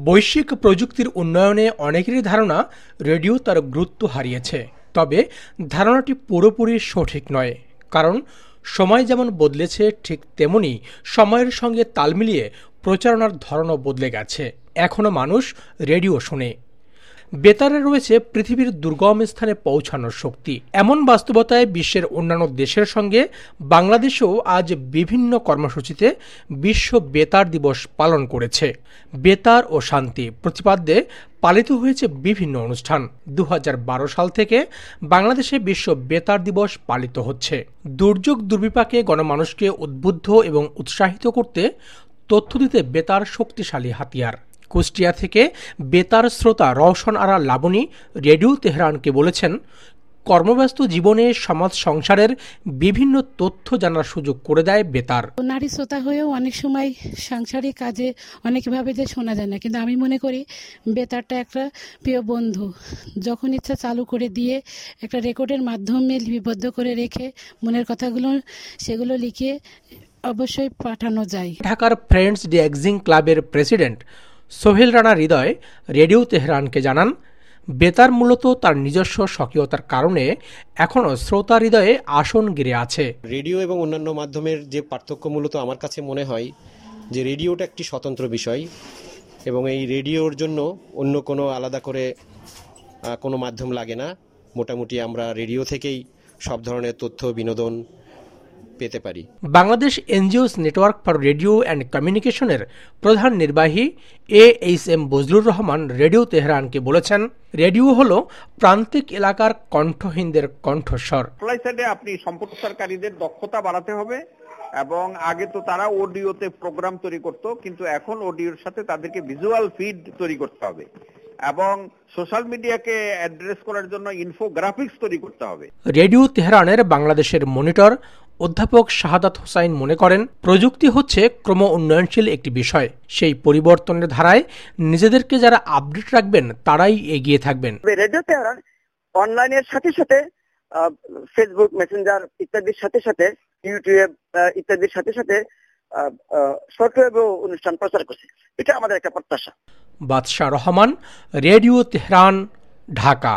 বৈশ্বিক প্রযুক্তির উন্নয়নে অনেকেরই ধারণা রেডিও তার গুরুত্ব হারিয়েছে। তবে ধারণাটি পুরোপুরি সঠিক নয়, কারণ সময় যেমন বদলেছে ঠিক তেমনি সময়ের সঙ্গে তাল মিলিয়ে প্রচারণার ধরনও বদলে গেছে। এখনও মানুষ রেডিও শোনে। বেতারে রয়েছে পৃথিবীর দুর্গম স্থানে পৌঁছানোর শক্তি। এমন বাস্তবতায় বিশ্বের অন্যান্য দেশের সঙ্গে বাংলাদেশও আজ বিভিন্ন কর্মসূচিতে বিশ্ব বেতার দিবস পালন করেছে। বেতার ও শান্তি প্রতিপাদ্যে পালিত হয়েছে বিভিন্ন অনুষ্ঠান। 2012 সাল থেকে বাংলাদেশে বিশ্ব বেতার দিবস পালিত হচ্ছে। দুর্যোগ দুর্বিপাকে গণমানুষকে উদ্বুদ্ধ এবং উৎসাহিত করতে তথ্য দিতে বেতার শক্তিশালী হাতিয়ার। কুষ্টিয়া থেকে বেতার শ্রোতা রওশন আরা লাবণী রেডিও তেহরানকে বলেছেন, কর্মব্যস্ত জীবনে সমাজ সংসারের বিভিন্ন তথ্য জানার সুযোগ করে দেয় বেতার। নারী শ্রোতা হয়েও অনেক সময় সাংসারিক কাজে অনেকভাবে যে শোনা যায় না, কিন্তু আমি মনে করি বেতারটা একটা প্রিয় বন্ধু। যখন ইচ্ছা চালু করে দিয়ে একটা রেকর্ডের মাধ্যমে লিপিবদ্ধ করে রেখে মনের কথাগুলো সেগুলো লিখে অবশ্যই পাঠানো যায়। ঢাকার ফ্রেন্ডস ডিএক্সিং ক্লাবের প্রেসিডেন্ট সোহেল রানা হৃদয় রেডিও তেহরানকে জানান, বেতার মূলত তার নিজস্ব স্বকীয়তার কারণে এখনও শ্রোতা হৃদয়ে আসন গেড়ে আছে। রেডিও এবং অন্যান্য মাধ্যমের যে পার্থক্য মূলত আমার কাছে মনে হয় যে রেডিওটা একটি স্বতন্ত্র বিষয় এবং এই রেডিওর জন্য অন্য কোনো আলাদা করে কোনো মাধ্যম লাগে না। মোটামুটি আমরা রেডিও থেকেই সব ধরনের তথ্য বিনোদন পেতে পারি। Bangladesh NGOs network for radio and কমিউনিকেশনের প্রধান নির্বাহী AHM বজলুর রহমান রেডিও তেহরানকে বলেছেন, রেডিও হলো প্রান্তিক এলাকার কণ্ঠহীনদের কণ্ঠস্বর। আপনি সম্প্রচারকারীদের দক্ষতা বাড়াতে হবে এবং আগে তো তারা অডিওতে প্রোগ্রাম তৈরি করতো, কিন্তু এখন অডিওর সাথে তাদেরকে ভিজুয়াল ফিড তৈরি করতে হবে এবং সোশ্যাল মিডিয়াকে অ্যাড্রেস করার জন্য ইনফোগ্রাফিক্স তৈরি করতে হবে। রেডিও তেহরানের বাংলাদেশের মনিটর অধ্যাপক শাহাদাত হোসাইন মনে করেন, প্রযুক্তি হচ্ছে ক্রম উন্নয়নশীল একটি বিষয়। সেই পরিবর্তনের ধারায় নিজেদেরকে যারা আপডেট রাখবেন তারাই এগিয়ে থাকবেন। রেডিও তেহরান অনলাইনের সাথে সাথে ফেসবুক মেসেঞ্জার ইত্যাদির সাথে সাথে ইউটিউব ইত্যাদির সাথে সাথে শর্টওয়েব অনুষ্ঠান প্রচার করছে। এটা আমাদের একটা প্রত্যাশা। Badsha Rahman, radio Tehran, Dhaka.